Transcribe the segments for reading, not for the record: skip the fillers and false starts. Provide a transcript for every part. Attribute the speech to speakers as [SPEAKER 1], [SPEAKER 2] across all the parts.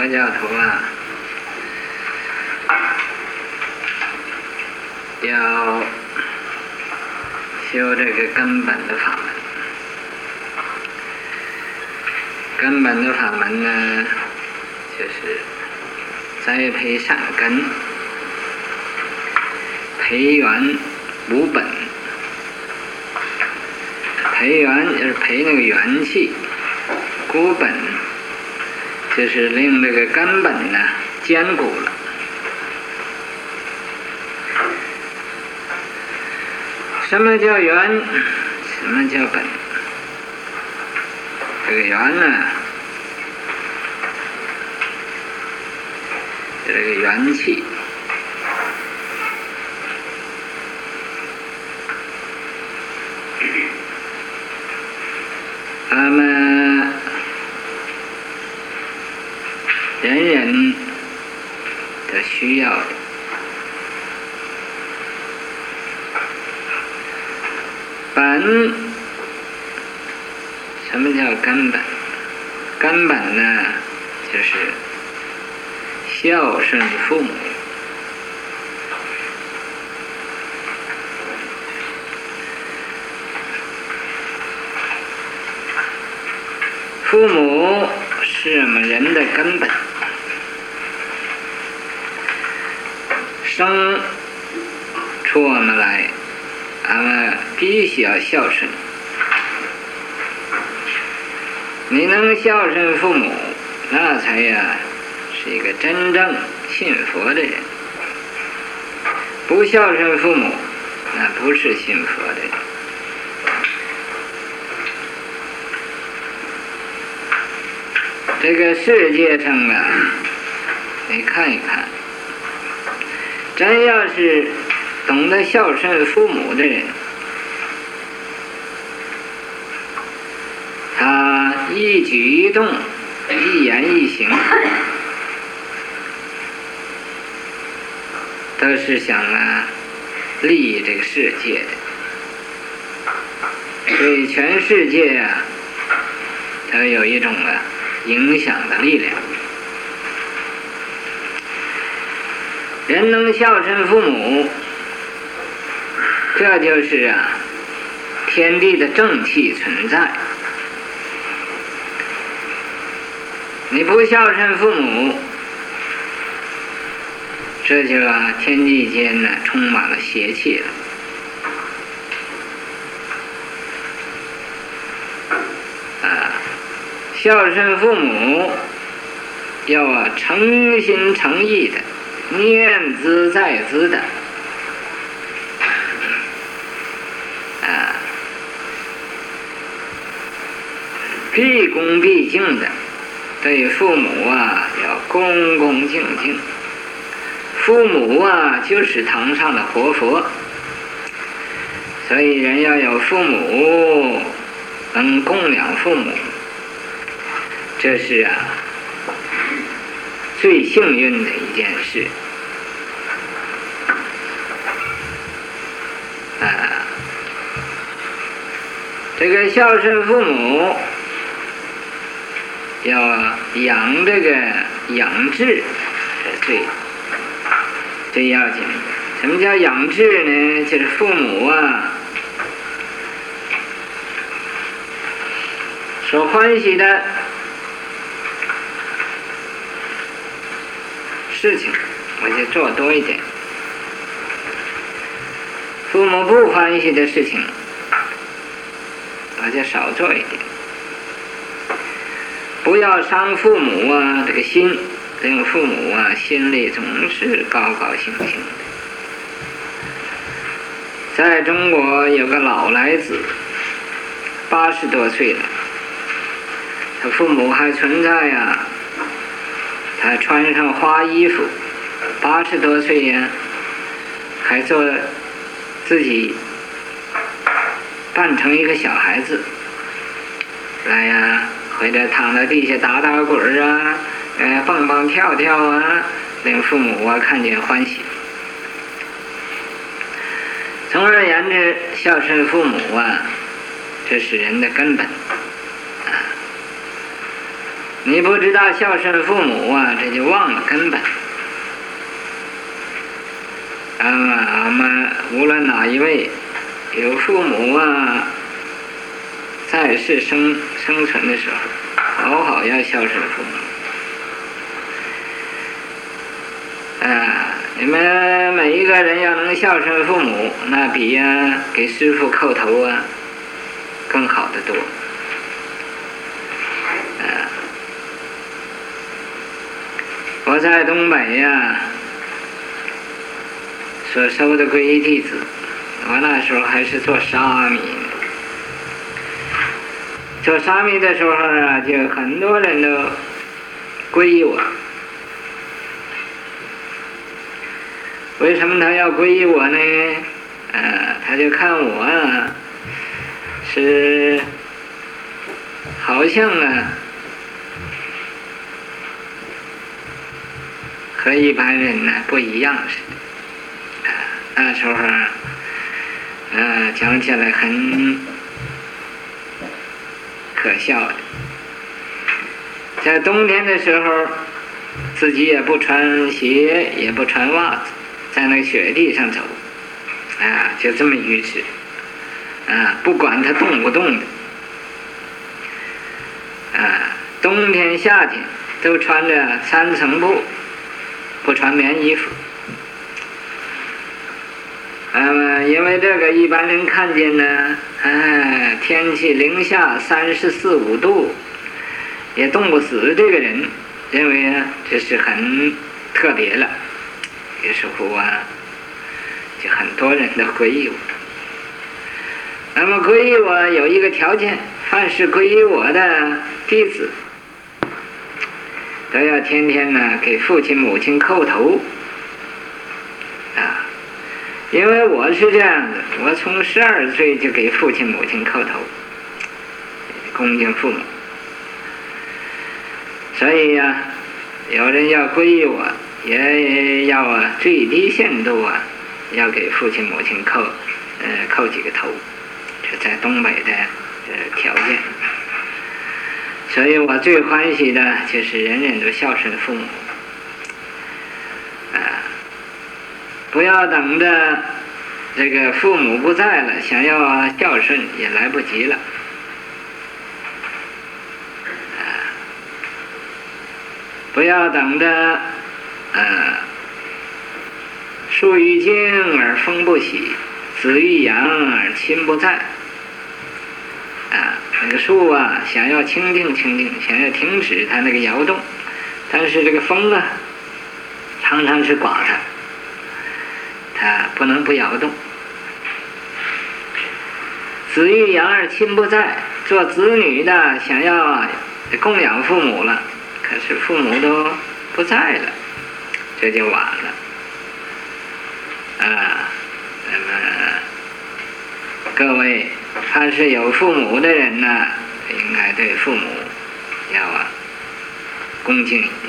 [SPEAKER 1] 佛教徒啊，要修这个根本的法门。根本的法门呢，就是栽培善根，培元无本。培元就是培那个元气，固本就是令这个根本呢坚固了。什么叫元？什么叫本？这个元呢，这个元气。那么人人都需要的。本，什么叫根本？根本呢，就是孝顺父母。父母是我们人的根本，生出我们来，俺们必须要孝顺。你能孝顺父母，那才呀是一个真正信佛的人。不孝顺父母，那不是信佛的人。这个世界上啊，你看一看，真要是懂得孝顺父母的人，他一举一动，一言一行，都是想利益这个世界的，对全世界啊，都有一种影响的力量。人能孝顺父母，这就是天地的正气存在。你不孝顺父母，这就天地间充满了邪气了。孝顺父母要诚心诚意的，念兹在兹的，毕恭毕敬的，对父母要恭恭敬敬。父母就是堂上的活佛，所以人要有父母，能供养父母，这是最幸运的一件事。这个孝顺父母，要养这个养志，是最要紧的。什么叫养志呢？就是父母所欢喜的事情，我就做多一点；父母不欢喜的事情，我就少做一点。不要伤父母这个心，令父母心里总是高高兴兴的。在中国有个老来子，80多岁了，他父母还存在他穿上花衣服，80多岁还做自己扮成一个小孩子来或者躺在地下打打滚蹦蹦跳跳令父母看见欢喜。总而言之，孝顺父母这是人的根本。 你不知道孝顺父母啊，这就忘了根本。我们无论哪一位有父母啊，在世生存的时候，好要孝顺父母。你们每一个人要能孝顺父母，那比给师父叩头更好得多。我在东北所收的皈依弟子，我那时候还是做沙弥呢。做沙弥的时候就很多人都皈依我。为什么他要皈依我呢？他就看我是好像和一般人不一样似的。那时候讲起来很可笑的。在冬天的时候，自己也不穿鞋，也不穿袜子，在那个雪地上走，就这么愚痴，不管它冻不冻的，冬天夏天都穿着3层布，不穿棉衣服。因为这个一般人看见呢，天气零下34、35度，也冻不死这个人，认为这是很特别了。于是乎就很多人都皈依我。那么皈依我有一个条件，凡是皈依我的弟子，都要天天给父亲母亲叩头。因为我是这样的，我从12岁就给父亲母亲叩头，恭敬父母。所以有人要皈依我，也要最低限度要给父亲母亲叩几个头，这在东北的条件。所以我最欢喜的就是人人都孝顺父母。不要等着这个父母不在了，想要孝顺也来不及了。不要等着树欲静而风不息，子欲养而亲不在。那个树想要清静，想要停止它那个摇动，但是这个风常常是刮它不能不摇动。子欲养而亲不在，做子女的想要供养父母了，可是父母都不在了，这就晚了。那么各位凡是有父母的人应该对父母要恭敬一点。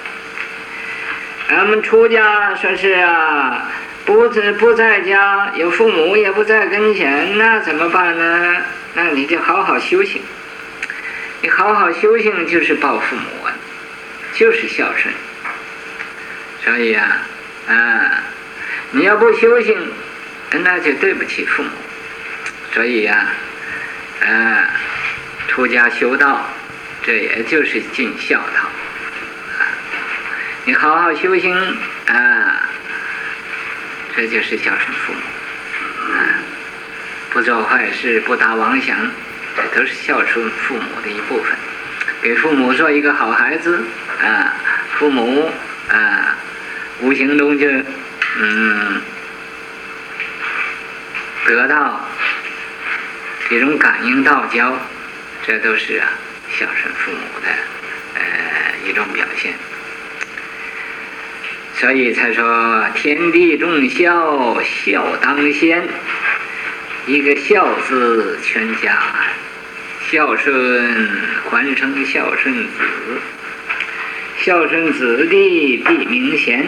[SPEAKER 1] 咱们出家说是不在家，有父母也不在跟前，那怎么办呢？那你就好好修行。你好好修行就是报父母就是孝顺。所以你要不修行，那就对不起父母。所以出家修道，这也就是尽孝道。你好好修行这就是孝顺父母。不做坏事，不打妄想，这都是孝顺父母的一部分。给父母做一个好孩子父母无形中就得到这种感应道交，这都是孝顺父母的一种表现。所以才说天地重孝，孝当先。一个孝字全家，孝顺还生孝顺子，孝顺子弟必名贤。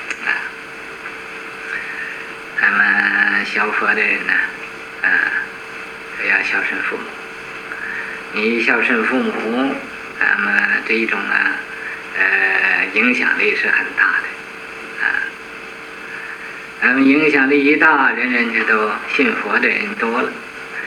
[SPEAKER 1] 咱们学佛的人都要孝顺父母。你孝顺父母那么这一种呢，影响力是很大的，那么影响力一大，人人就都信佛的人多了，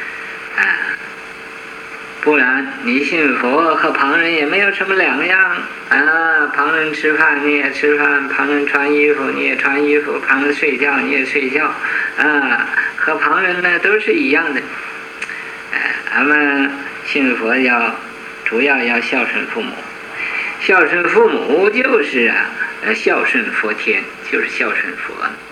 [SPEAKER 1] 不然你信佛和旁人也没有什么两样旁人吃饭你也吃饭，旁人穿衣服你也穿衣服，旁人睡觉你也睡觉，和旁人呢都是一样的。咱们信佛主要要孝顺父母，孝顺父母就是孝顺佛天，就是孝顺佛。